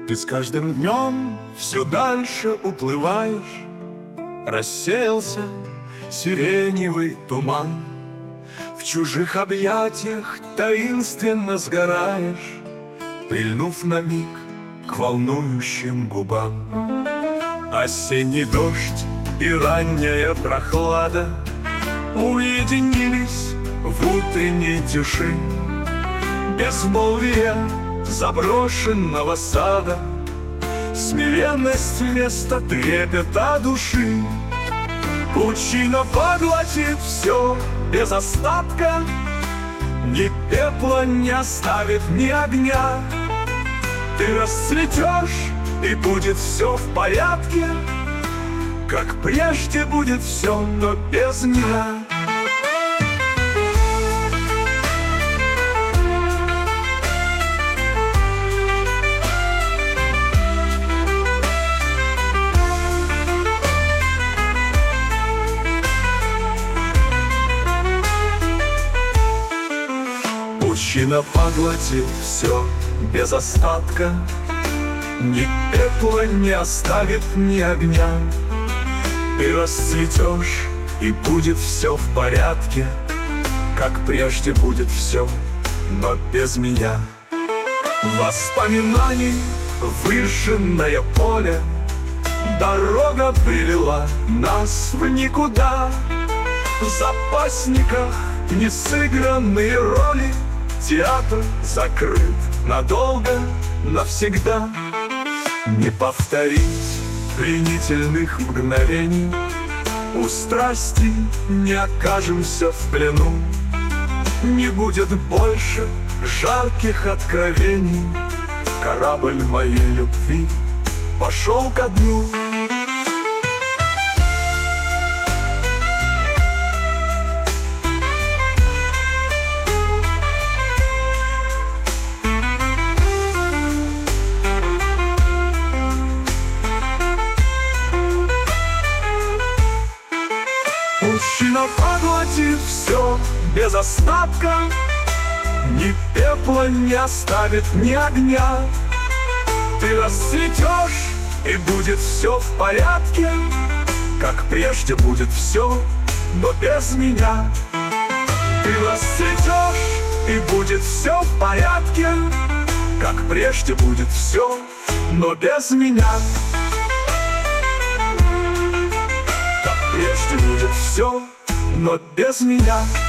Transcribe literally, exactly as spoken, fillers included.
Ты с каждым днем все дальше уплываешь. Рассеялся сиреневый туман. В чужих объятиях таинственно сгораешь, прильнув на миг к волнующим губам. Осенний дождь и ранняя прохлада уединились в утренней тиши. Безмолвие заброшенного сада, смиренность вместо трепета души. Пучина поглотит все без остатка, ни пепла не оставит, ни огня. Ты расцветешь, и будет все в порядке, как прежде будет все, но без меня. Пучина поглотит все без остатка, ни пепла не оставит, ни огня. Ты расцветешь, и будет все в порядке, как прежде будет все, но без меня. Воспоминаний выжженное поле, дорога привела нас в никуда. В запасниках несыгранные роли, театр закрыт надолго, навсегда. Не повторить пленительных мгновений, у страсти не окажемся в плену. Не будет больше жарких откровений, корабль моей любви пошел ко дну. Пучина поглотит все без остатка, ни пепла не оставит, ни огня. Ты расцветешь, и будет все в порядке, как прежде будет все, но без меня. Ты расцветешь, и будет все в порядке, как прежде будет все, но без меня. Прежде будет все, но без меня.